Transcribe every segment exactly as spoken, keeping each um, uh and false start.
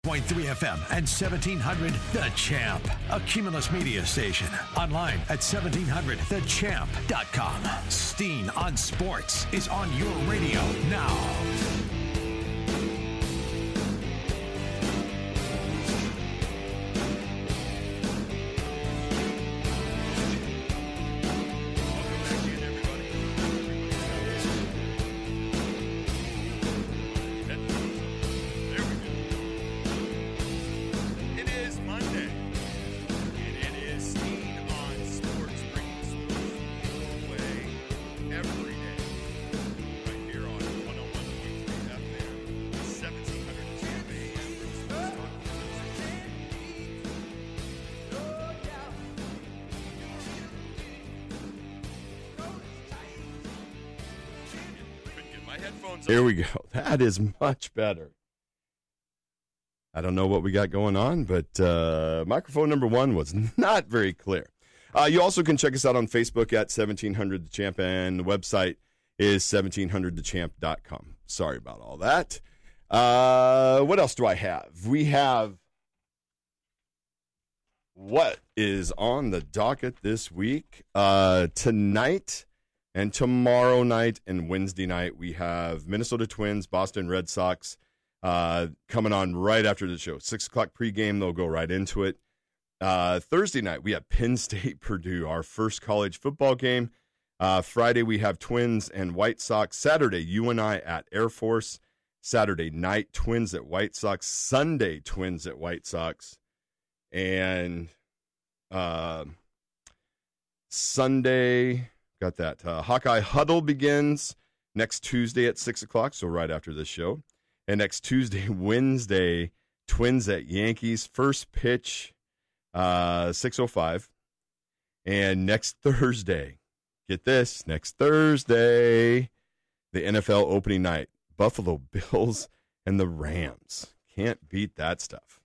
point three F M and seventeen hundred The Champ. A Cumulus media station. Online at seventeen hundred the champ dot com. Steen on Sports is on your radio now. Here we go. That is much better. I don't know what we got going on, but uh, microphone number one was not very clear. Uh, you also can check us out on Facebook at seventeen hundred The Champ, and the website is seventeen hundred the champ dot com. Sorry about all that. Uh, what else do I have? We have what is on the docket this week. Uh, tonight and tomorrow night and Wednesday night, we have Minnesota Twins, Boston Red Sox uh, coming on right after the show. Six o'clock pregame, they'll go right into it. Uh, Thursday night, we have Penn State, Purdue, our first college football game. Uh, Friday, we have Twins and White Sox. Saturday, U N I at Air Force. Saturday night, Twins at White Sox. Sunday, Twins at White Sox. And uh, Sunday... Got that. Uh, Hawkeye Huddle begins next Tuesday at six o'clock, so right after this show. And next Tuesday, Wednesday, Twins at Yankees. First pitch, uh, six oh five. And next Thursday, get this, next Thursday, the N F L opening night. Buffalo Bills and the Rams. Can't beat that stuff.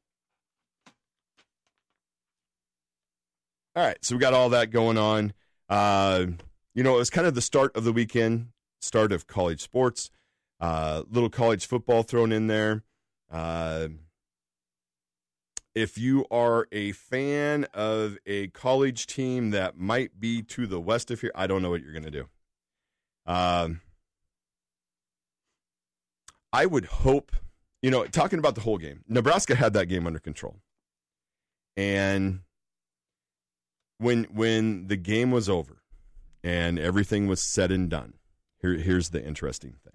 All right, so we got all that going on. Uh... You know, it was kind of the start of the weekend, start of college sports, uh, little college football thrown in there. Uh, if you are a fan of a college team that might be to the west of here, I don't know what you're going to do. Um, I would hope, you know, talking about the whole game, Nebraska had that game under control. And when when the game was over, and everything was said and done. Here, here's the interesting thing.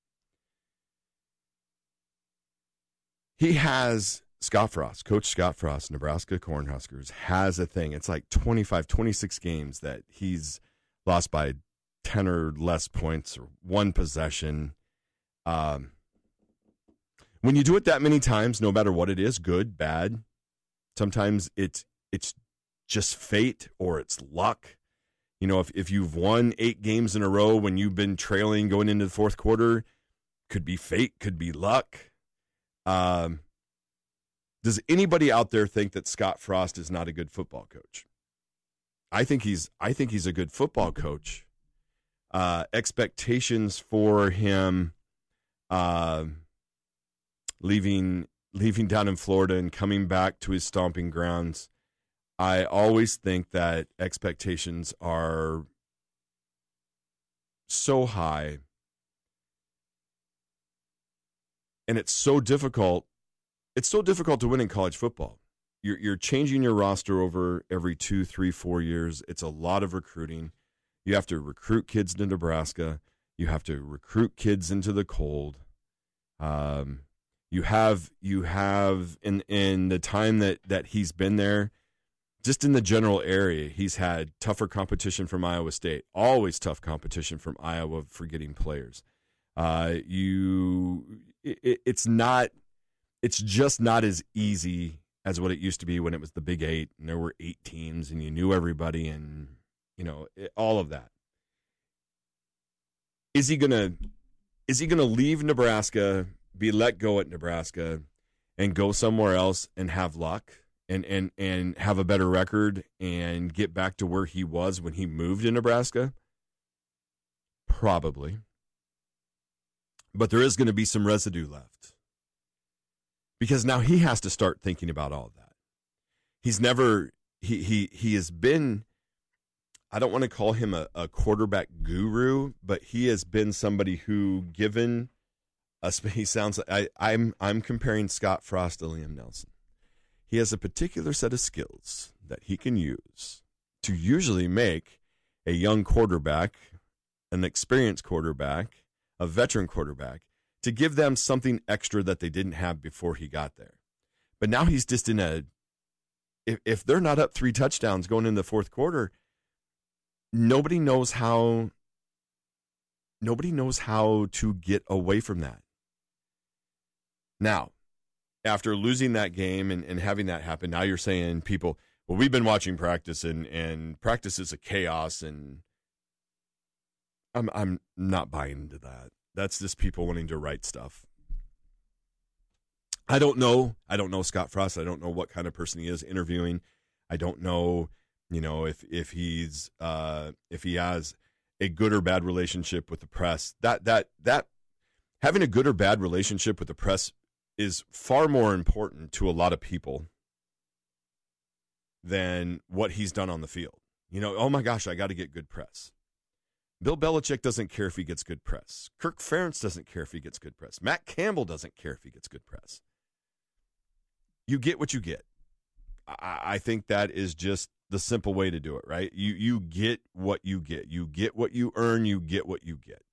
He has, Scott Frost, Coach Scott Frost, Nebraska Cornhuskers, has a thing. It's like twenty-five, twenty-six games that he's lost by ten or less points or one possession. Um, when you do it that many times, no matter what it is, good, bad, sometimes it's it's just fate or it's luck. You know, if, if you've won eight games in a row when you've been trailing going into the fourth quarter, could be fate, could be luck. Um, does anybody out there think that Scott Frost is not a good football coach? I think he's I think he's a good football coach. Uh, expectations for him uh, leaving leaving down in Florida and coming back to his stomping grounds, I always think that expectations are so high, and it's so difficult. It's so difficult to win in college football. You're, you're changing your roster over every two, three, four years. It's a lot of recruiting. You have to recruit kids to Nebraska. You have to recruit kids into the cold. Um, you have you have in in the time that that he's been there. Just in the general area, he's had tougher competition from Iowa State. Always tough competition from Iowa for getting players. Uh, you, it, it's not, it's just not as easy as what it used to be when it was the Big Eight and there were eight teams and you knew everybody and you know it, all of that. Is he gonna, is he gonna leave Nebraska, be let go at Nebraska, and go somewhere else and have luck? And, and and have a better record and get back to where he was when he moved to Nebraska? Probably. But there is going to be some residue left. because now he has to start thinking about all of that. He's never he he he has been, I don't want to call him a, a quarterback guru, but he has been somebody who, given a he sounds like I, I'm I'm comparing Scott Frost to Liam Nelson. He has a particular set of skills that he can use to usually make a young quarterback, an experienced quarterback, a veteran quarterback, to give them something extra that they didn't have before he got there. But now he's just in a, if, if they're not up three touchdowns going in the fourth quarter, nobody knows how, nobody knows how to get away from that. Now, after losing that game and, and having that happen, now you're saying people, well, we've been watching practice and, and practice is a chaos, and I'm I'm not buying into that. That's just people wanting to write stuff. I don't know. I don't know Scott Frost. I don't know what kind of person he is interviewing. I don't know, you know, if if he's uh, if he has a good or bad relationship with the press. That that that having a good or bad relationship with the press is far more important to a lot of people than what he's done on the field. You know, oh my gosh, I got to get good press. Bill Belichick doesn't care if he gets good press. Kirk Ferentz doesn't care if he gets good press. Matt Campbell doesn't care if he gets good press. You get what you get. I, I think that is just the simple way to do it, right? You you get what you get. You get what you earn. You get what you get.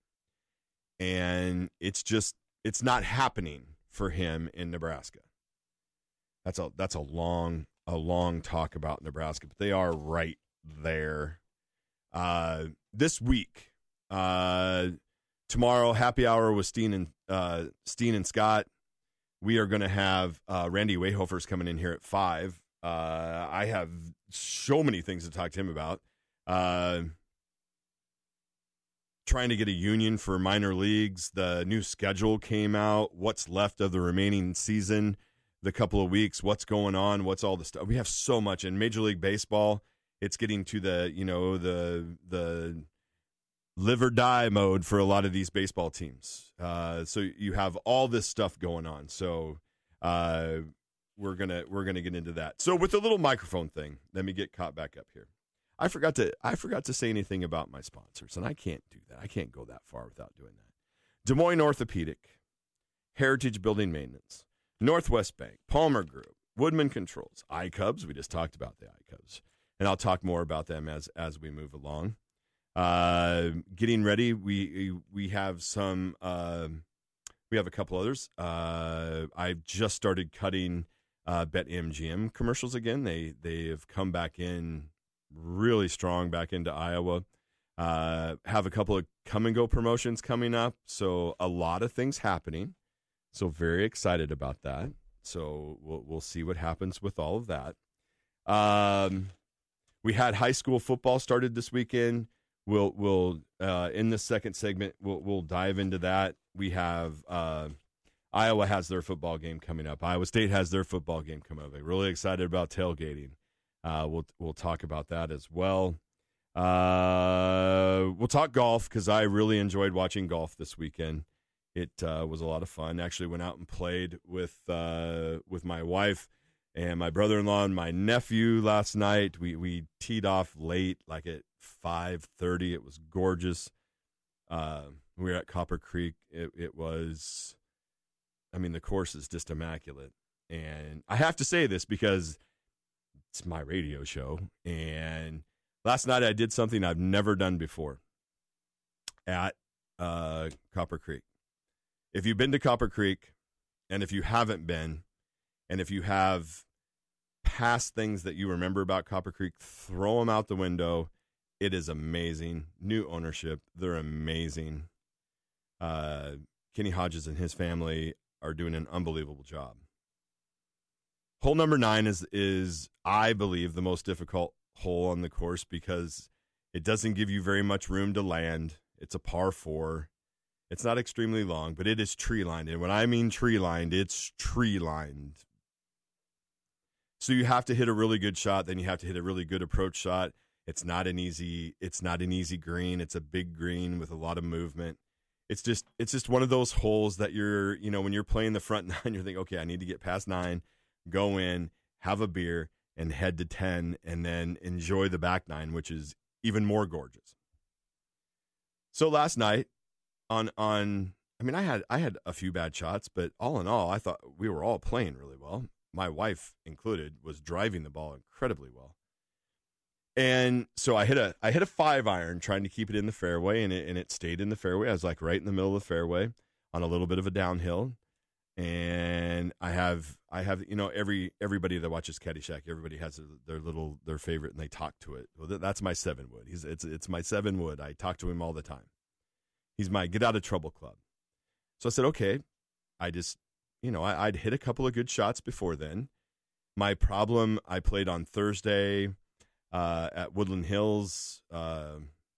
And it's just, it's not happening for him in Nebraska. That's a that's a long a long talk about Nebraska, but they are right there. Uh, this week, uh, tomorrow, happy hour with Steen and uh, Steen and Scott. We are going to have uh, Randy Wayhofer's coming in here at five. Uh, I have so many things to talk to him about. Uh, trying to get a union for minor leagues. The new schedule came out. What's left of the remaining season? The couple of weeks. What's going on? What's all the stuff? We have so much in Major League Baseball. It's getting to the, you know, the the live or die mode for a lot of these baseball teams. Uh, so you have all this stuff going on. So uh, we're gonna we're gonna get into that. So with the little microphone thing, let me get caught back up here. I forgot to I forgot to say anything about my sponsors, and I can't do that. I can't go that far without doing that. Des Moines Orthopedic, Heritage Building Maintenance, Northwest Bank, Palmer Group, Woodman Controls, iCubs. We just talked about the iCubs. And I'll talk more about them as as we move along. Uh, getting ready, we we have some. Uh, we have a couple others. Uh, I've just started cutting uh, BetMGM commercials again. They they have come back in really strong back into Iowa. Uh, have a couple of come and go promotions coming up. So a lot of things happening. So very excited about that. So we'll we'll see what happens with all of that. Um. We had high school football started this weekend. We'll we'll uh, in the second segment we'll we'll dive into that. We have uh, Iowa has their football game coming up. Iowa State has their football game coming up. I'm really excited about tailgating. Uh, we'll we'll talk about that as well. Uh, we'll talk golf because I really enjoyed watching golf this weekend. It uh, was a lot of fun. Actually, went out and played with uh, with my wife and my brother-in-law and my nephew last night. We we teed off late, like at five thirty. It was gorgeous. Uh, we were at Copper Creek. It, it was, I mean, the course is just immaculate. And I have to say this because it's my radio show. And last night I did something I've never done before at uh, Copper Creek. If you've been to Copper Creek, and if you haven't been, and if you have past things that you remember about Copper Creek, throw them out the window. It is amazing. New ownership. They're amazing. Uh, Kenny Hodges and his family are doing an unbelievable job. Hole number nine is, is, I believe, the most difficult hole on the course because it doesn't give you very much room to land. It's a par four. It's not extremely long, but it is tree-lined. And when I mean tree-lined, it's tree-lined. So you have to hit a really good shot, then you have to hit a really good approach shot. It's not an easy, it's not an easy green. It's a big green with a lot of movement. it's just it's just one of those holes that you're, you know, when you're playing the front nine, you're thinking, okay, I need to get past nine, go in, have a beer, and head to ten, and then enjoy the back nine, which is even more gorgeous. So last night, on on, I mean, I had I had a few bad shots, but all in all, I thought we were all playing really well. My wife included was driving the ball incredibly well. And so I hit a I hit a five iron trying to keep it in the fairway, and it and it stayed in the fairway. I was like right in the middle of the fairway on a little bit of a downhill. And I have I have you know every everybody that watches Caddyshack, everybody has a, their little their favorite, and they talk to it. Well, that's my seven wood. He's it's it's my seven wood. I talk to him all the time. He's my get out of trouble club. So I said, okay. I just you know I, I'd hit a couple of good shots before then. My problem, I played on Thursday. Uh, at Woodland Hills, uh,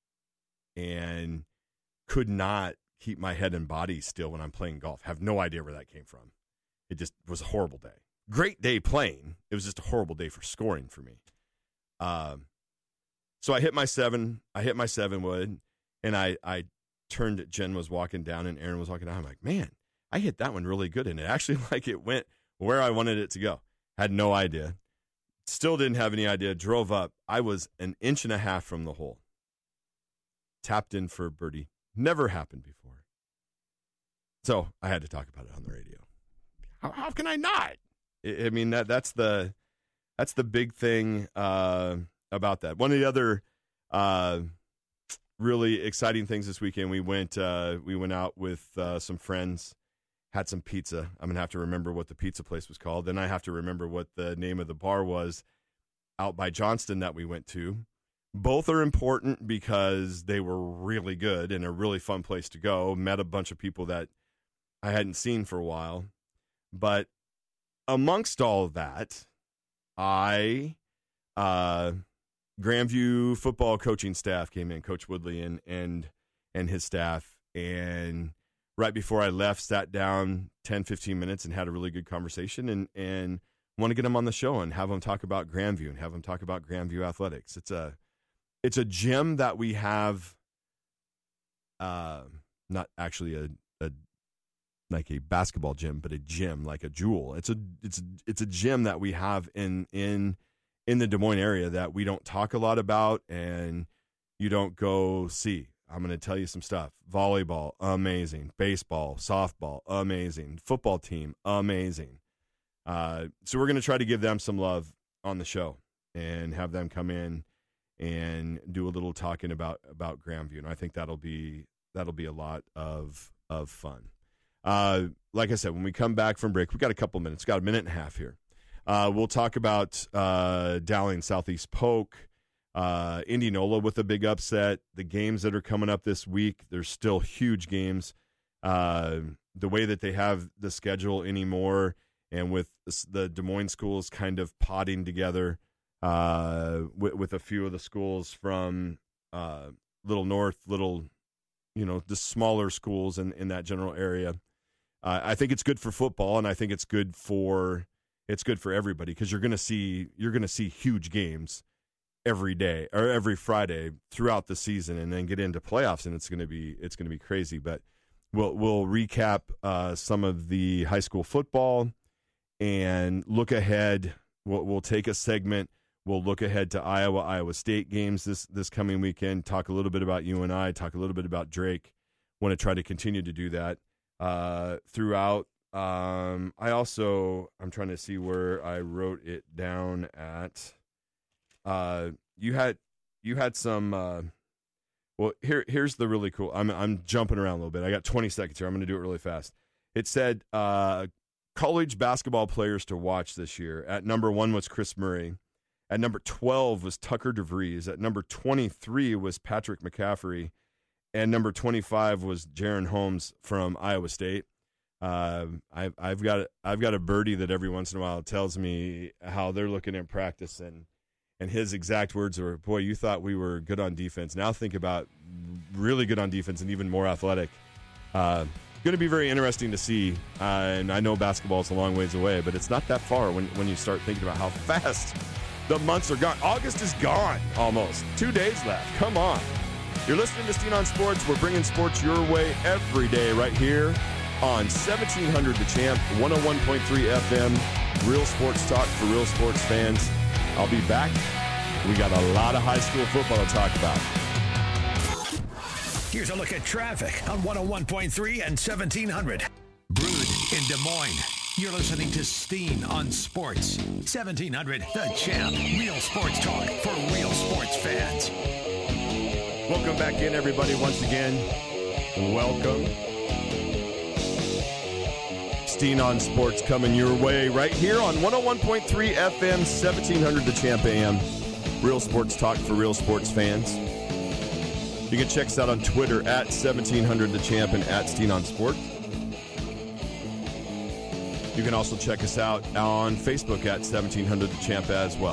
and could not keep my head and body still when I'm playing golf. Have no idea where that came from. It just was a horrible day. Great day playing. It was just a horrible day for scoring for me. Um, so I hit my seven. I hit my seven wood, and I I turned. Jen was walking down, and Aaron was walking down. I'm like, man, I hit that one really good, and it actually like it went where I wanted it to go. Had no idea. Still didn't have any idea. Drove up. I was an inch and a half from the hole. Tapped in for a birdie. Never happened before. So I had to talk about it on the radio. How, how can I not? I, I mean, that that's the that's the big thing uh, about that. One of the other uh, really exciting things this weekend, we went uh, we went out with uh, some friends. Had some pizza. I'm going to have to remember what the pizza place was called. Then I have to remember what the name of the bar was out by Johnston that we went to. Both are important because they were really good and a really fun place to go. Met a bunch of people that I hadn't seen for a while. But amongst all of that, I, uh, Grandview football coaching staff came in, Coach Woodley and, and, and his staff, and right before I left, sat down ten, fifteen minutes and had a really good conversation, and, and want to get them on the show and have them talk about Grandview and have them talk about Grandview athletics. It's a, it's a gym that we have, uh, not actually a, a, like a basketball gym, but a gym, like a jewel. It's a, it's, it's a gym that we have in, in, in the Des Moines area that we don't talk a lot about and you don't go see. I'm going to tell you some stuff. Volleyball, amazing. Baseball, softball, amazing. Football team, amazing. Uh, so we're going to try to give them some love on the show and have them come in and do a little talking about, about Grandview. And I think that'll be that'll be a lot of of fun. Uh, like I said, when we come back from break, we've got a couple minutes. We've got a minute and a half here. Uh, we'll talk about uh, Dowling Southeast Polk. Uh, Indianola with a big upset. The games that are coming up this week, there's still huge games. Uh, the way that they have the schedule anymore, and with the Des Moines schools kind of potting together uh, with, with a few of the schools from uh, Little North, Little, you know, the smaller schools in, in that general area. Uh, I think it's good for football, and I think it's good for it's good for everybody because you're going to see you're going to see huge games every day or every Friday throughout the season, and then get into playoffs, and it's going to be it's going to be crazy. But we'll we'll recap uh, some of the high school football and look ahead. We'll we'll take a segment. We'll look ahead to Iowa Iowa State games this this coming weekend. Talk a little bit about U N I. Talk a little bit about Drake. Want to try to continue to do that uh, throughout. Um, I also I'm trying to see where I wrote it down at. Uh, you had you had some. Uh, well, here here's the really cool. I'm I'm jumping around a little bit. I got twenty seconds here. I'm going to do it really fast. It said uh, college basketball players to watch this year. At number one was Chris Murray. At number twelve was Tucker DeVries. At number twenty-three was Patrick McCaffrey, and number twenty-five was Jaron Holmes from Iowa State. Uh, I've I've got I've got a birdie that every once in a while tells me how they're looking in practice, and. And his exact words were, boy, you thought we were good on defense. Now think about really good on defense and even more athletic. Uh, going to be very interesting to see. Uh, and I know basketball is a long ways away, but it's not that far when, when you start thinking about how fast the months are gone. August is gone almost. Two days left. Come on. You're listening to Steen on Sports. We're bringing sports your way every day right here on seventeen hundred The Champ, one oh one point three F M, real sports talk for real sports fans. I'll be back. We got a lot of high school football to talk about. Here's a look at traffic on one oh one point three and seventeen hundred. Brood in Des Moines. You're listening to Steen on Sports. seventeen hundred The Champ. Real sports talk for real sports fans. Welcome back in, everybody, once again. Welcome. Steen on Sports coming your way right here on one oh one point three F M, seventeen hundred The Champ A M. Real sports talk for real sports fans. You can check us out on Twitter at seventeen hundred The Champ and at Steen on Sports. You can also check us out on Facebook at seventeen hundred The Champ as well.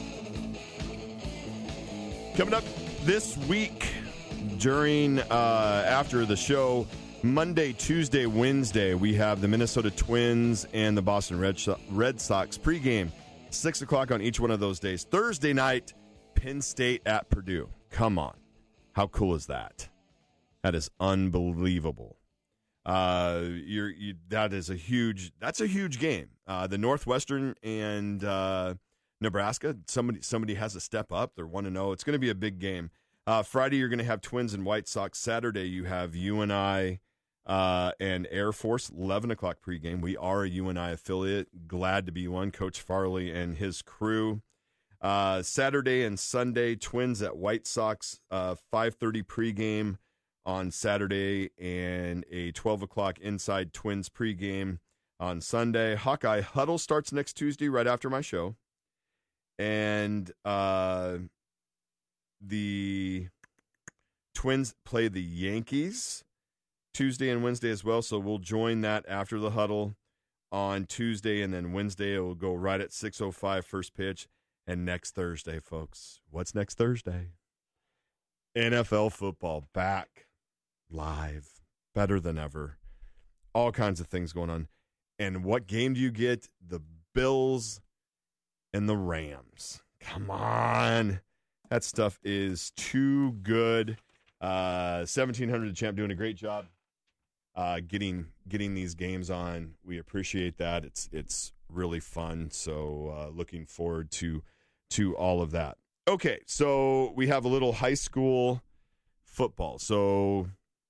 Coming up this week during, uh, after the show, Monday, Tuesday, Wednesday, we have the Minnesota Twins and the Boston Red, Sh- Red Sox pregame. six o'clock on each one of those days. Thursday night, Penn State at Purdue. Come on. How cool is that? That is unbelievable. Uh, you're, you, that is a huge, that's a huge game. Uh, the Northwestern and uh, Nebraska, somebody somebody has to step up. They're one and oh. It's going to be a big game. Uh, Friday, you're going to have Twins and White Sox. Saturday, you have U N I uh, and Air Force, eleven o'clock pregame. We are a U N I affiliate. Glad to be one. Coach Farley and his crew. Uh, Saturday and Sunday, Twins at White Sox, uh, five thirty pregame on Saturday, and a twelve o'clock inside Twins pregame on Sunday. Hawkeye Huddle starts next Tuesday right after my show. And uh, the Twins play the Yankees Tuesday and Wednesday as well, so we'll join that after the huddle on Tuesday, and then Wednesday it will go right at six oh five first pitch. And next Thursday, folks, what's next Thursday? N F L football back live, better than ever. All kinds of things going on. And what game do you get? The Bills and the Rams. Come on. That stuff is too good. Uh, seventeen hundred The Champ doing a great job uh, getting getting these games on. We appreciate that. It's it's really fun. So uh, looking forward to to all of that. Okay, so we have a little high school football. So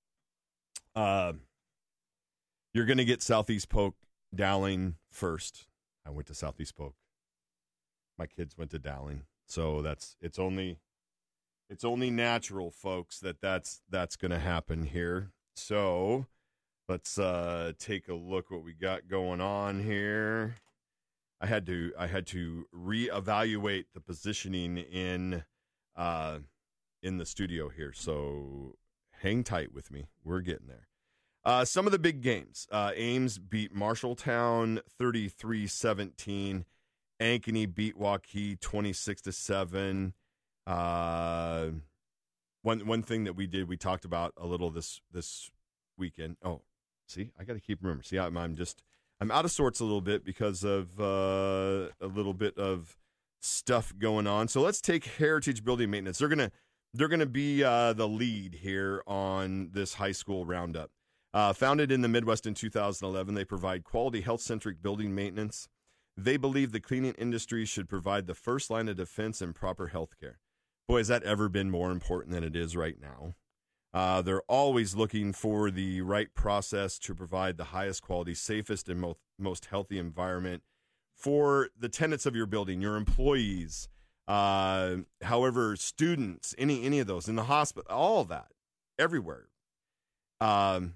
uh, you're going to get Southeast Polk Dowling first. I went to Southeast Polk. My kids went to Dowling. So that's it's only it's only natural, folks, that that's that's going to happen here. So let's uh, take a look what we got going on here. I had to I had to reevaluate the positioning in uh, in the studio here. So hang tight with me. We're getting there. Uh, some of the big games. Uh, Ames beat Marshalltown thirty-three seventeen. Ankeny beat Waukee twenty-six to seven. Uh, one one thing that we did, we talked about a little this this weekend. Oh, see, I got to keep remembering. See, I'm, I'm just I'm out of sorts a little bit because of uh, a little bit of stuff going on. So let's take Heritage Building Maintenance. They're gonna they're gonna be uh, the lead here on this high school roundup. Uh, founded in the Midwest in two thousand eleven, they provide quality health-centric building maintenance. They believe the cleaning industry should provide the first line of defense and proper health care. Boy, has that ever been more important than it is right now. Uh, they're always looking for the right process to provide the highest quality, safest, and most, most healthy environment for the tenants of your building, your employees, uh, however, students, any any of those, in the hospital, all of that, everywhere. Um,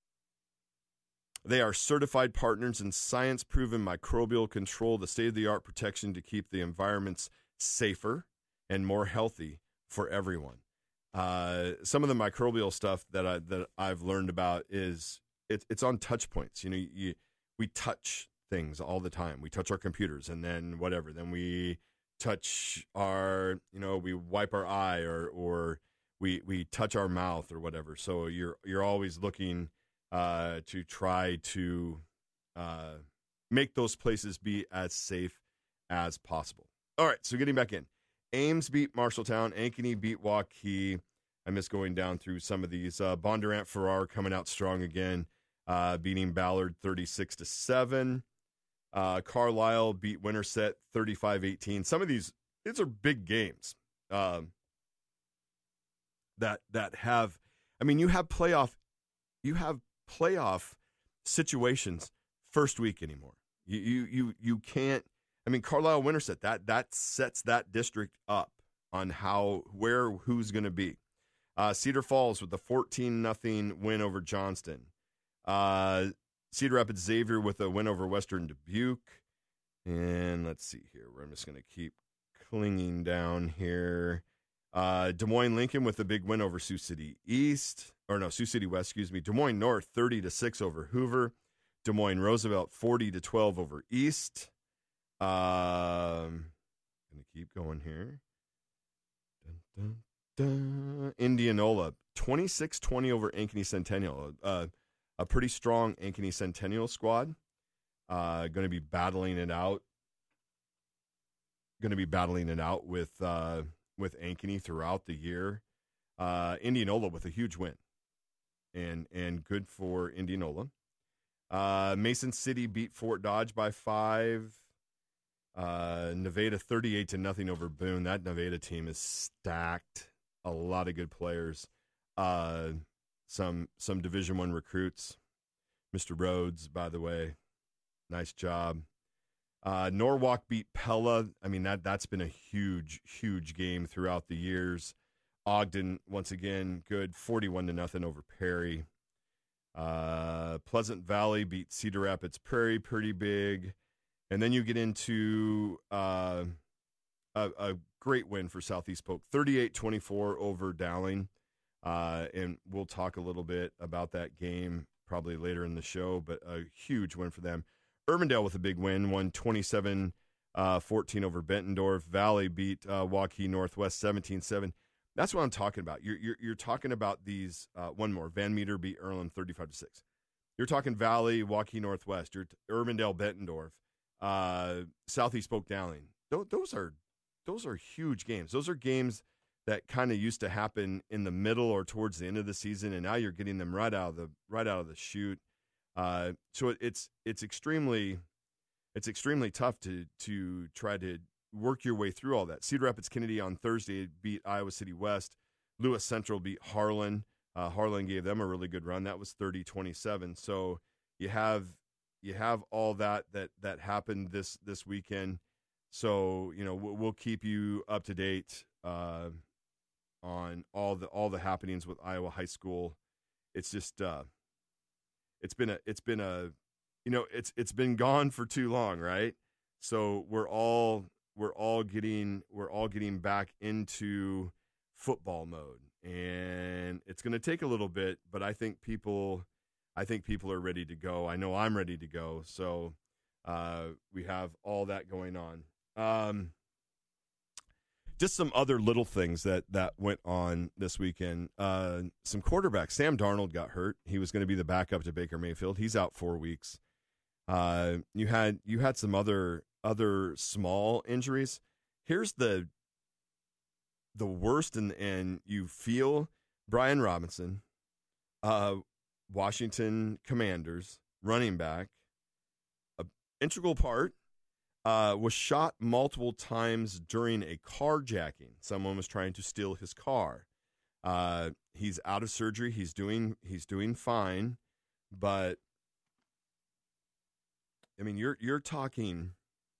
They are certified partners in science-proven microbial control, the state-of-the-art protection to keep the environments safer and more healthy for everyone. Uh, some of the microbial stuff that I that I've learned about is it, it's on touch points. You know, you, we touch things all the time. We touch our computers, and then whatever. Then we touch our, you know, we wipe our eye, or or we we touch our mouth, or whatever. So you're you're always looking Uh, to try to uh, make those places be as safe as possible. All right, so getting back in. Ames beat Marshalltown. Ankeny beat Waukee. I miss going down through some of these. Uh, Bondurant Farrar coming out strong again, uh, beating Ballard thirty-six to seven. Uh, Carlisle beat Winterset thirty-five eighteen. Some of these, these are big games um, that that have. I mean, you have playoff, you have playoff situations first week anymore. You you you you can't. I mean, Carlisle Winterset, that that sets that district up on how where who's going to be. Uh, Cedar Falls with the fourteen nothing win over Johnston. Uh, Cedar Rapids Xavier with a win over Western Dubuque. And let's see here. I'm just going to keep clinging down here. Uh, Des Moines Lincoln with a big win over Sioux City East. Or no, Sioux City West, excuse me. Des Moines North thirty to six over Hoover. Des Moines Roosevelt forty to twelve over East. Um, going to keep going here. Dun, dun. Dun. Indianola, twenty-six twenty over Ankeny Centennial. Uh, a pretty strong Ankeny Centennial squad. Uh, going to be battling it out. Going to be battling it out with uh, with Ankeny throughout the year. Uh, Indianola with a huge win, and and good for Indianola. Uh, Mason City beat Fort Dodge by five. Uh, Nevada thirty-eight to nothing over Boone. That Nevada team is stacked. A lot of good players. Uh, some some Division One recruits. Mister Rhodes, by the way, nice job. Uh, Norwalk beat Pella. I mean, that, that's been a huge, huge game throughout the years. Ogden, once again, good, forty-one to nothing over Perry. Uh, Pleasant Valley beat Cedar Rapids Prairie, pretty big. And then you get into uh, a, a great win for Southeast Polk, thirty-eight twenty-four over Dowling. Uh, and we'll talk a little bit about that game probably later in the show, but a huge win for them. Urbandale with a big win, won twenty-seven fourteen over Bettendorf. Valley beat uh, Waukee Northwest seventeen seven. That's what I'm talking about. You're you're, you're talking about these, uh, one more. Van Meter beat Erlin thirty-five to six. You're talking Valley, Waukee Northwest. You're t- Urbandale, Bettendorf, uh, Southeast Polk Dowling. Th- those are those are huge games. Those are games that kind of used to happen in the middle or towards the end of the season, and now you're getting them right out of the right out of the chute. Uh, so it, it's it's extremely it's extremely tough to to try to work your way through all that. Cedar Rapids Kennedy on Thursday beat Iowa City West. Lewis Central beat Harlan. Uh, Harlan gave them a really good run. That was thirty twenty-seven. So you have you have all that that that happened this this weekend. So you know we'll, we'll keep you up to date uh, on all the all the happenings with Iowa High School. It's just uh, it's been a it's been a you know it's it's been gone for too long, right? So we're all we're all getting we're all getting back into football mode, and it's going to take a little bit, but I think people I think people are ready to go. I know I'm ready to go. So uh, we have all that going on. Um, just some other little things that, that went on this weekend. Uh, some quarterbacks. Sam Darnold got hurt. He was going to be the backup to Baker Mayfield. He's out four weeks. Uh, you had you had some other other small injuries. Here's the the worst, and and you feel Brian Robinson, uh, Washington Commanders running back, an integral part. Uh, was shot multiple times during a carjacking. Someone was trying to steal his car. Uh, he's out of surgery. He's doing he's doing fine, but I mean, you're you're talking.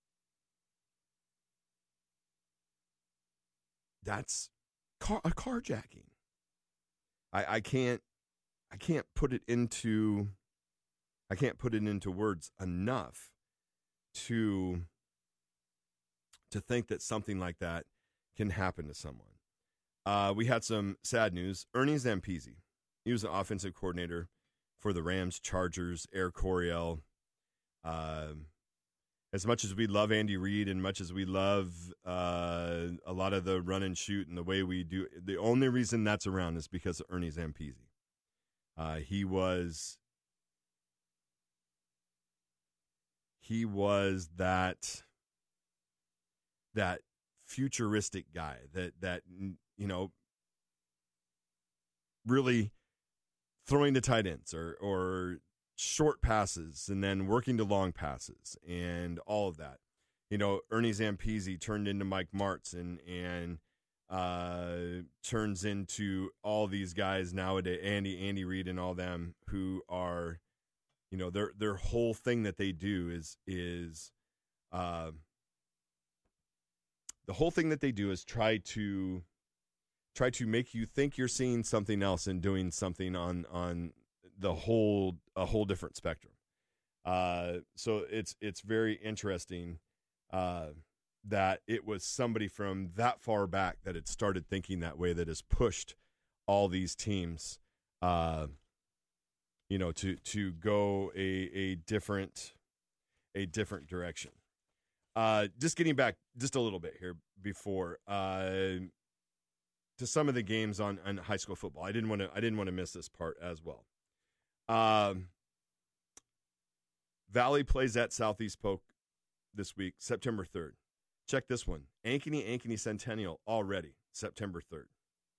That's car, a carjacking. I I can't I can't put it into I can't put it into words enough to. to think that something like that can happen to someone. Uh, we had some sad news. Ernie Zampese, he was an offensive coordinator for the Rams, Chargers, Air Coryell. Uh, as much as we love Andy Reid and much as we love uh, a lot of the run and shoot and the way we do, the only reason that's around is because of Ernie Zampese. Uh, he was he was that that futuristic guy that, that, you know, really throwing to tight ends or or short passes and then working to long passes and all of that. You know, Ernie Zampese turned into Mike Martz and and uh, turns into all these guys nowadays, Andy Andy Reid and all them who are, you know, their their whole thing that they do is is uh, the whole thing that they do is try to try to make you think you're seeing something else and doing something on on the whole a whole different spectrum. Uh, so it's it's very interesting uh, that it was somebody from that far back that had started thinking that way, that has pushed all these teams, uh, you know, to to go a a different a different direction. Uh, just getting back just a little bit here before uh, to some of the games on, on high school football. I didn't want to I didn't want to miss this part as well. Um, Valley plays at Southeast Polk this week, September third. Check this one. Ankeny, Ankeny Centennial already, September third.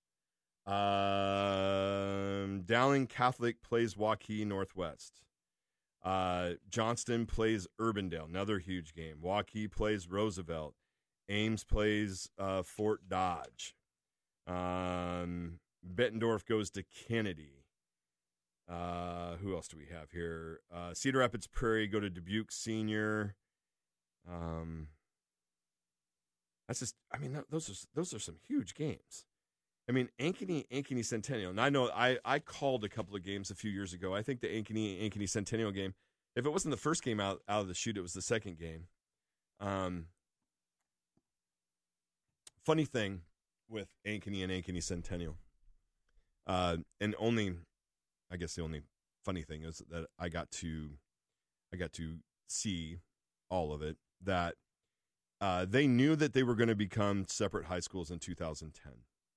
Um, Dowling Catholic plays Waukee Northwest. Uh, Johnston plays Urbandale, another huge game. Waukee plays Roosevelt. Ames plays uh, Fort Dodge. Um, Bettendorf goes to Kennedy. Uh, who else do we have here? Uh, Cedar Rapids Prairie go to Dubuque Senior. Um, that's just, I mean, those are those are some huge games. I mean, Ankeny, Ankeny Centennial. And I know I, I called a couple of games a few years ago. I think the Ankeny, Ankeny Centennial game, if it wasn't the first game out, out of the chute, it was the second game. Um, funny thing with Ankeny and Ankeny Centennial, uh, and only, I guess the only funny thing is that I got to, I got to see all of it, that uh, they knew that they were going to become separate high schools in two thousand ten.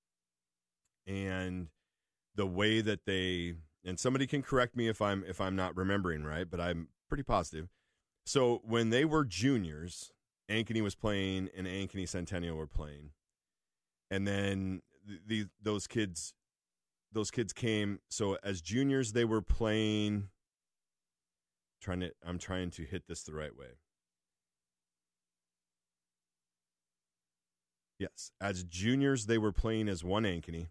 And the way that they, and somebody can correct me if I'm if I'm not remembering right, but I'm pretty positive. So when they were juniors, Ankeny was playing and Ankeny Centennial were playing, and then the, the those kids, those kids came. So as juniors, they were playing. Trying to, I'm trying to hit this the right way. Yes, as juniors, they were playing as one Ankeny.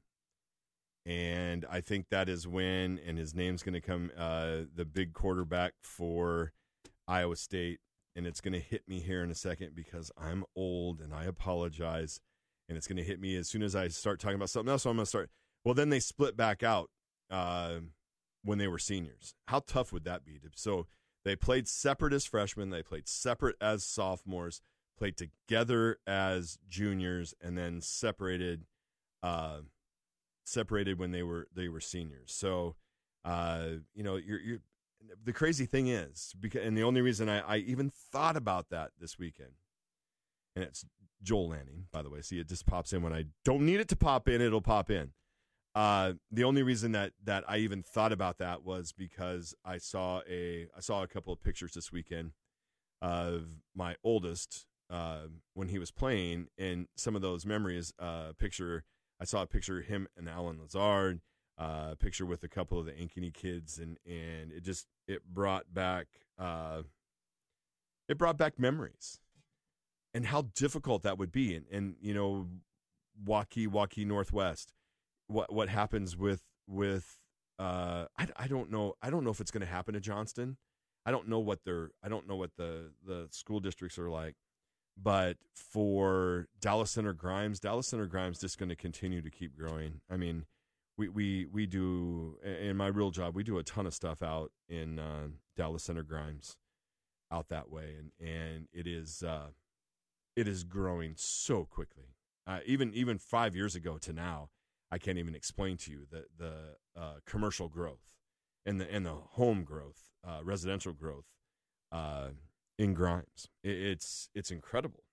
And I think that is when, and his name's going to come, uh, the big quarterback for Iowa State. And it's going to hit me here in a second because I'm old and I apologize. And it's going to hit me as soon as I start talking about something else. So I'm going to start. Well, then they split back out uh, when they were seniors. How tough would that be? So they played separate as freshmen. They played separate as sophomores, played together as juniors, and then separated uh separated when they were they were seniors. So uh you know, you're you're the crazy thing is, because and the only reason I, I even thought about that this weekend, and it's Joel Lanning, by the way. See, it just pops in when I don't need it to pop in, it'll pop in. Uh the only reason that that I even thought about that was because I saw a I saw a couple of pictures this weekend of my oldest uh when he was playing, and some of those memories, uh picture I saw a picture of him and Alan Lazard, uh, a picture with a couple of the Ankeny kids, and, and it just it brought back uh, it brought back memories, and how difficult that would be. And, and you know, Waukee, Waukee Northwest, what what happens with with uh, I, I don't know I don't know if it's going to happen to Johnston. I don't know what their I don't know what the the school districts are like. But for Dallas Center Grimes, Dallas Center Grimes just going to continue to keep growing. I mean, we, we, we do, in my real job, we do a ton of stuff out in uh, Dallas Center Grimes out that way. And, and it is uh, it is growing so quickly. Uh, even even five years ago to now, I can't even explain to you the, the uh, commercial growth and the, and the home growth, uh, residential growth, uh in Grimes. It's it's incredible.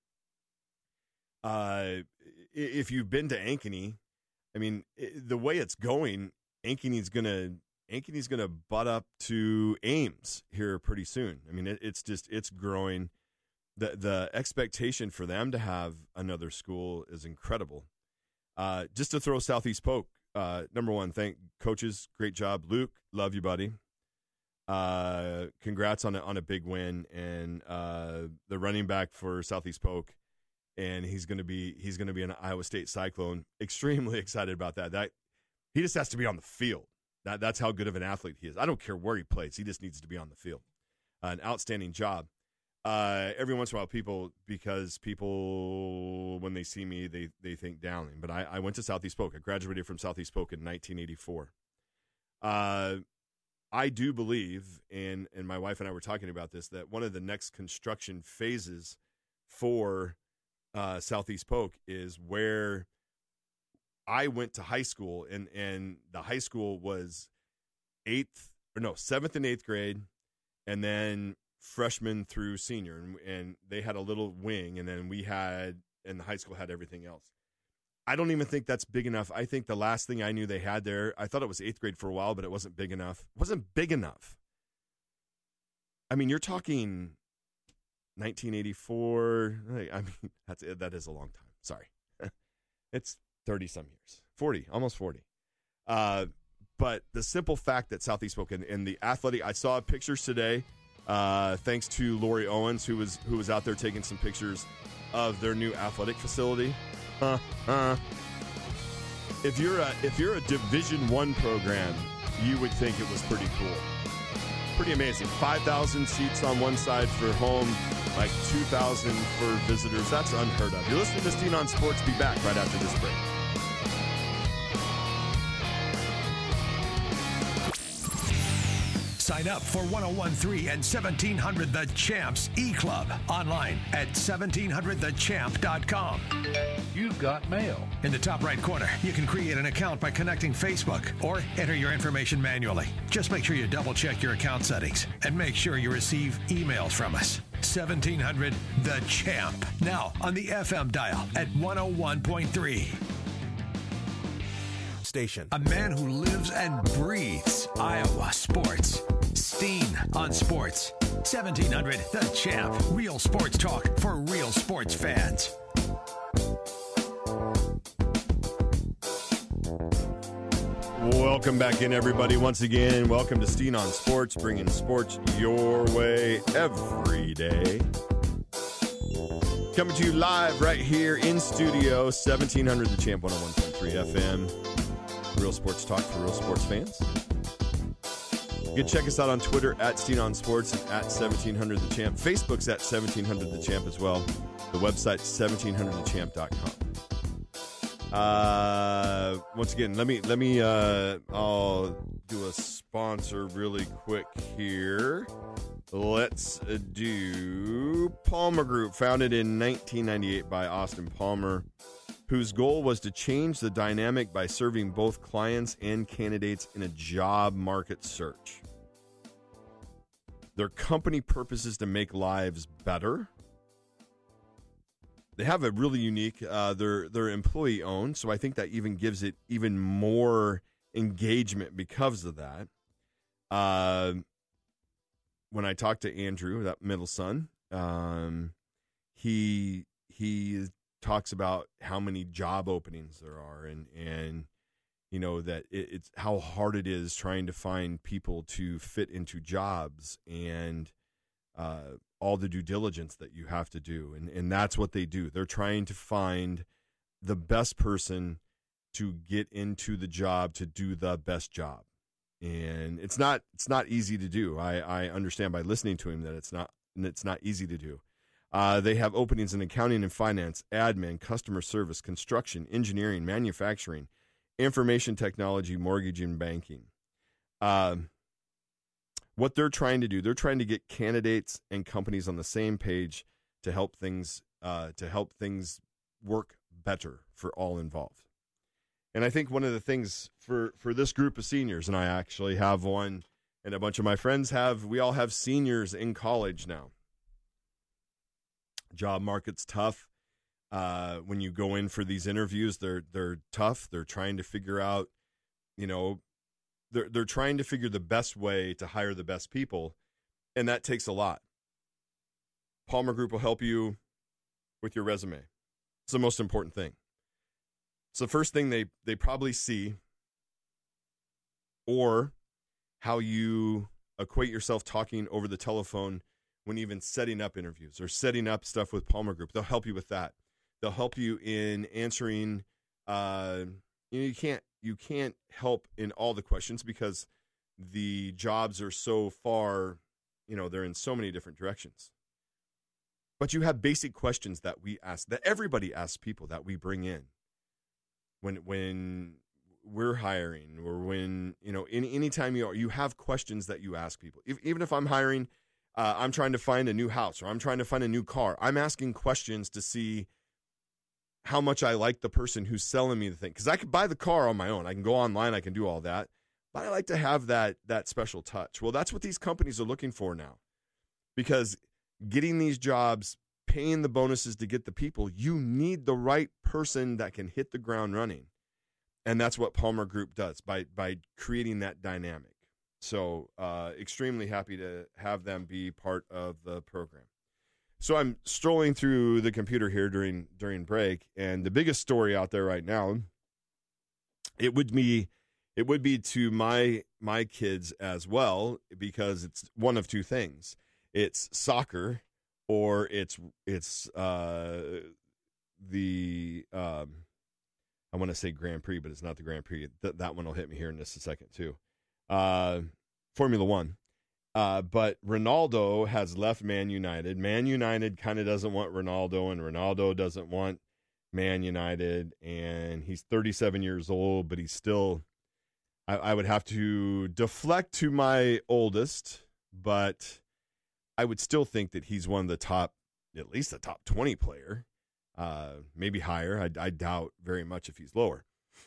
Uh, if you've been to Ankeny, I mean, the way it's going, Ankeny's gonna Ankeny's gonna butt up to Ames here pretty soon. I mean, it, it's just it's growing. the The expectation for them to have another school is incredible. Uh, just to throw Southeast Polk uh, number one, thank coaches. Great job. Luke, love you, buddy. Uh, congrats on a, on a big win. And uh, the running back for Southeast Polk, and he's going to be he's going to be an Iowa State Cyclone. Extremely excited about that. That he just has to be on the field. That that's how good of an athlete he is. I don't care where he plays. He just needs to be on the field. Uh, an outstanding job. Uh, every once in a while, people, because people, when they see me, they, they think Dowling. But I, I went to Southeast Polk. I graduated from Southeast Polk in nineteen eighty-four. Uh, I do believe, and, and my wife and I were talking about this, that one of the next construction phases for uh, Southeast Polk is where I went to high school, and, and the high school was eighth, or no, seventh and eighth grade, and then freshman through senior, and, and they had a little wing, and then we had, and the high school had everything else. I don't even think that's big enough. I think the last thing I knew they had there, I thought it was eighth grade for a while, but it wasn't big enough. It wasn't big enough. I mean, you're talking nineteen eighty-four. I mean, that's that is a long time. Sorry. It's thirty-some years. forty, almost forty. Uh, but the simple fact that Southeast Polk and, and the athletic, I saw pictures today, Uh, thanks to Lori Owens, who was who was out there taking some pictures of their new athletic facility. Uh, uh. If you're a if you're a Division One program, you would think it was pretty cool, pretty amazing. Five thousand seats on one side for home, like two thousand for visitors. That's unheard of. You're listening to Steen on Sports. Be back right after this break. Sign up for ten thirteen and seventeen hundred The Champs E-Club online at seventeen hundred the champ dot com. You've got mail. In the top right corner, you can create an account by connecting Facebook or enter your information manually. Just make sure you double-check your account settings and make sure you receive emails from us. seventeen hundred The Champ. Now on the F M dial at one oh one point three. Station. A man who lives and breathes Iowa sports. Steen on Sports. seventeen hundred The Champ. Real sports talk for real sports fans. Welcome back in, everybody. Once again, welcome to Steen on Sports, bringing sports your way every day. Coming to you live right here in studio, seventeen hundred The Champ, one oh one point three F M. Real sports talk for real sports fans. You can check us out on Twitter at Steen on Sports and at seventeen hundred The Champ. Facebook's at seventeen hundred The Champ as well. The website's seventeen hundred the champ dot com. Uh, once again, let me let me uh, I'll do a sponsor really quick here. Let's do Palmer Group, founded in nineteen ninety-eight by Austin Palmer, whose goal was to change the dynamic by serving both clients and candidates in a job market search. Their company purpose is to make lives better. They have a really unique, uh, they're, they're employee owned, so I think that even gives it even more engagement because of that. Uh, when I talked to Andrew, that middle son, um, he he talks about how many job openings there are, and and you know that it, it's how hard it is trying to find people to fit into jobs, and uh, all the due diligence that you have to do, and and that's what they do. They're trying to find the best person to get into the job to do the best job. And it's not it's not easy to do. I, I understand by listening to him that it's not it's not easy to do. Uh, they have openings in accounting and finance, admin, customer service, construction, engineering, manufacturing, information technology, mortgage, and banking. Um, what they're trying to do, they're trying to get candidates and companies on the same page to help things uh, to help things work better for all involved. And I think one of the things for, for this group of seniors, and I actually have one, and a bunch of my friends have, we all have seniors in college now. Job market's tough. Uh, when you go in for these interviews, they're they're tough. They're trying to figure out, you know, they're they're trying to figure the best way to hire the best people, and that takes a lot. Palmer Group will help you with your resume. It's the most important thing. So the first thing they, they probably see or how you equate yourself talking over the telephone when even setting up interviews or setting up stuff with Palmer Group. They'll help you with that. They'll help you in answering. Uh, you know, you can't you can't help in all the questions because the jobs are so far. You know, they're in so many different directions. But you have basic questions that we ask, that everybody asks people that we bring in when when we're hiring, or when, you know, any anytime you are, you have questions that you ask people. If, even if I'm hiring, uh, I'm trying to find a new house, or I'm trying to find a new car, I'm asking questions to see how much I like the person who's selling me the thing. Because I could buy the car on my own. I can go online. I can do all that. But I like to have that that special touch. Well, that's what these companies are looking for now. Because getting these jobs, paying the bonuses to get the people, you need the right person that can hit the ground running. And that's what Palmer Group does by by creating that dynamic. So uh, extremely happy to have them be part of the program. So I'm strolling through the computer here during during break, and the biggest story out there right now, it would be it would be to my my kids as well, because it's one of two things. It's soccer, or it's it's uh, the um, I want to say Grand Prix, but it's not the Grand Prix. Th- that one will hit me here in just a second too. Uh, Formula One. Uh, but Ronaldo has left Man United. Man United kind of doesn't want Ronaldo, and Ronaldo doesn't want Man United. And he's thirty-seven years old, but he's still, I, I would have to deflect to my oldest, but I would still think that he's one of the top, at least a top twenty player, uh, maybe higher. I, I doubt very much if he's lower.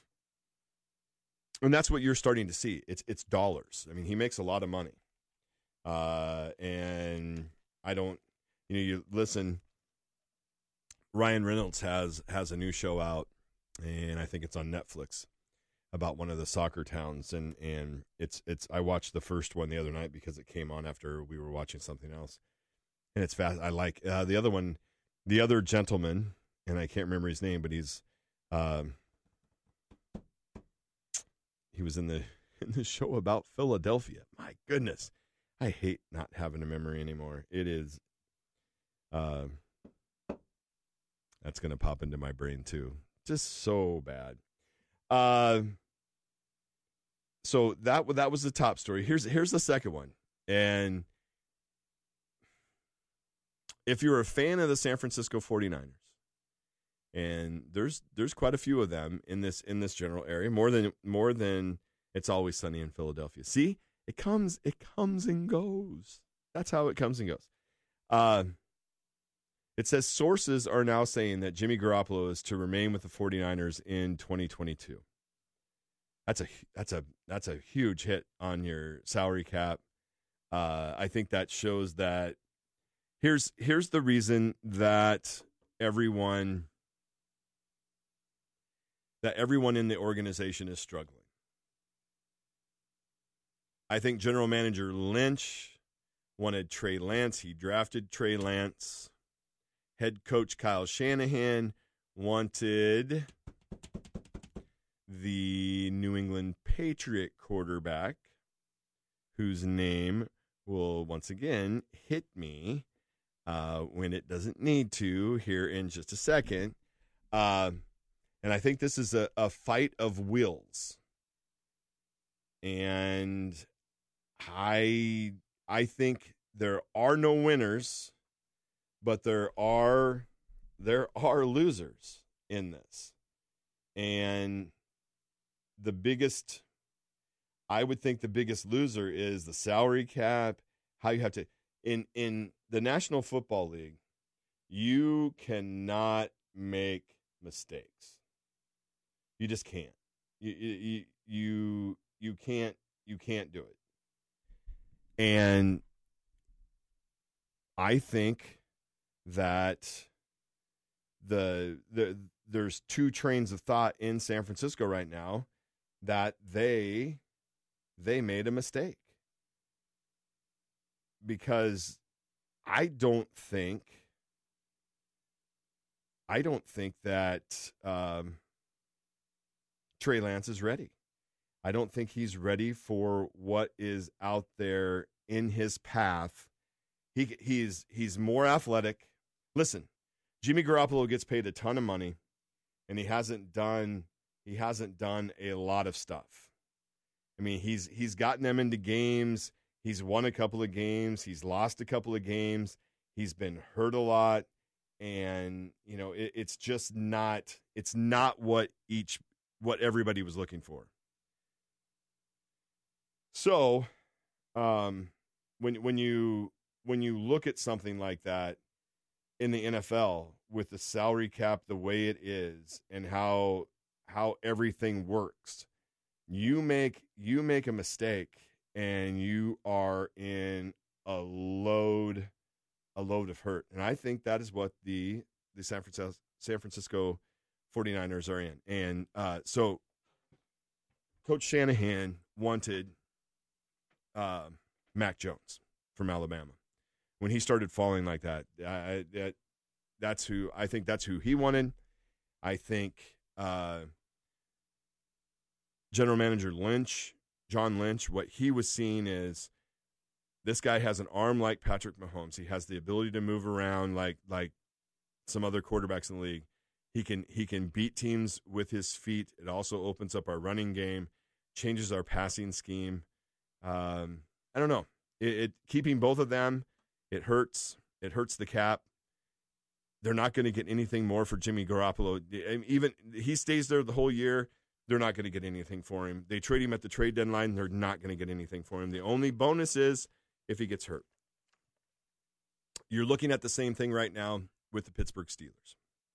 And that's what you're starting to see. It's it's dollars. I mean, he makes a lot of money. Uh, and I don't, you know, you listen, Ryan Reynolds has, has a new show out, and I think it's on Netflix, about one of the soccer towns. And, and it's, it's, I watched the first one the other night because it came on after we were watching something else, and it's fast. I like, uh, the other one, the other gentleman, and I can't remember his name, but he's, um, he was in the, in the show about Philadelphia. My goodness. I hate not having a memory anymore. It is, uh, that's going to pop into my brain too. Just so bad. Uh, so that that was the top story. Here's here's the second one. And if you're a fan of the San Francisco forty-niners, and there's there's quite a few of them in this in this general area, more than more than It's Always Sunny in Philadelphia. See? It comes, it comes and goes. That's how it comes and goes. Uh, it says sources are now saying that Jimmy Garoppolo is to remain with the forty-niners in twenty twenty-two. That's a that's a that's a huge hit on your salary cap. Uh, I think that shows that here's here's the reason that everyone that everyone in the organization is struggling. I think General Manager Lynch wanted Trey Lance. He drafted Trey Lance. Head coach Kyle Shanahan wanted the New England Patriot quarterback, whose name will once again hit me uh, when it doesn't need to here in just a second. Uh, and I think this is a, a fight of wills. And I I think there are no winners, but there are there are losers in this. And the biggest, I would think the biggest loser is the salary cap, how you have to, in, in the National Football League, you cannot make mistakes. You just can't. You, you, you, you can't, you can't do it. And I think that the the there's two trains of thought in San Francisco right now that they they made a mistake. Because I don't think I don't think that um, Trey Lance is ready. I don't think he's ready for what is out there in his path. He he's he's more athletic. Listen, Jimmy Garoppolo gets paid a ton of money, and he hasn't done he hasn't done a lot of stuff. I mean, he's he's gotten them into games. He's won a couple of games. He's lost a couple of games. He's been hurt a lot, and you know it, it's just not it's not what each what everybody was looking for. So, um, when when you when you look at something like that in the N F L with the salary cap the way it is and how how everything works, you make you make a mistake and you are in a load a load of hurt. And I think that is what the the San Francisco San Francisco forty-niners are in. And uh, so Coach Shanahan wanted uh, Mac Jones from Alabama. When he started falling like that, I, that that's who I think that's who he wanted. I think uh, General Manager Lynch, John Lynch, what he was seeing is this guy has an arm like Patrick Mahomes. He has the ability to move around like like some other quarterbacks in the league. He can he can beat teams with his feet. It also opens up our running game, changes our passing scheme. Um, I don't know. It, it keeping both of them, it hurts. It hurts the cap. They're not going to get anything more for Jimmy Garoppolo. Even he stays there the whole year, they're not going to get anything for him. They trade him at the trade deadline, they're not going to get anything for him. The only bonus is if he gets hurt. You're looking at the same thing right now with the Pittsburgh Steelers.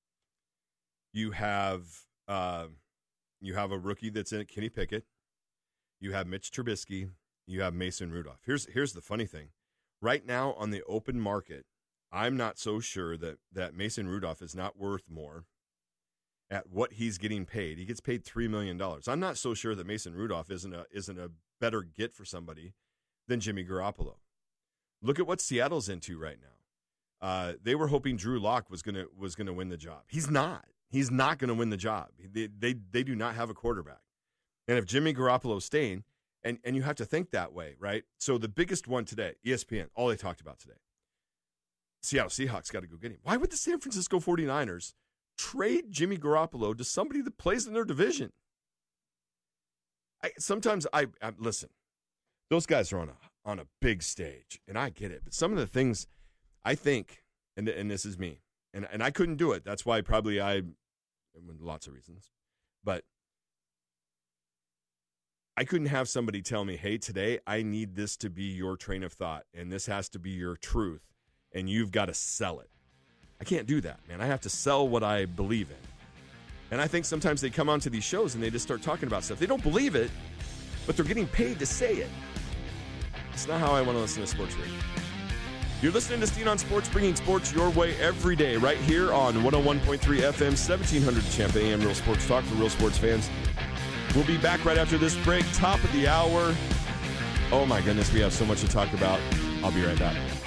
You have uh, you have a rookie that's in it, Kenny Pickett. You have Mitch Trubisky. You have Mason Rudolph. Here's here's the funny thing. Right now on the open market, I'm not so sure that, that Mason Rudolph is not worth more at what he's getting paid. He gets paid three million dollars. I'm not so sure that Mason Rudolph isn't a isn't a better get for somebody than Jimmy Garoppolo. Look at what Seattle's into right now. Uh, they were hoping Drew Lock was gonna was gonna win the job. He's not. He's not going to win the job. They, they they do not have a quarterback. And if Jimmy Garoppolo's staying, and, and you have to think that way, right? So the biggest one today, E S P N, all they talked about today, Seattle Seahawks got to go get him. Why would the San Francisco forty-niners trade Jimmy Garoppolo to somebody that plays in their division? I, sometimes I, I listen, those guys are on a on a big stage, and I get it. But some of the things I think, and and this is me, and and I couldn't do it. That's why probably I, lots of reasons, but I couldn't have somebody tell me, hey, today I need this to be your train of thought, and this has to be your truth, and you've got to sell it. I can't do that, man. I have to sell what I believe in. And I think sometimes they come onto these shows and they just start talking about stuff. They don't believe it, but they're getting paid to say it. It's not how I want to listen to sports radio. You're listening to Steen on Sports, bringing sports your way every day, right here on one oh one point three F M, seventeen hundred Champ A M, Real Sports Talk for real sports fans. We'll be back right after this break, top of the hour. Oh, my goodness, we have so much to talk about. I'll be right back.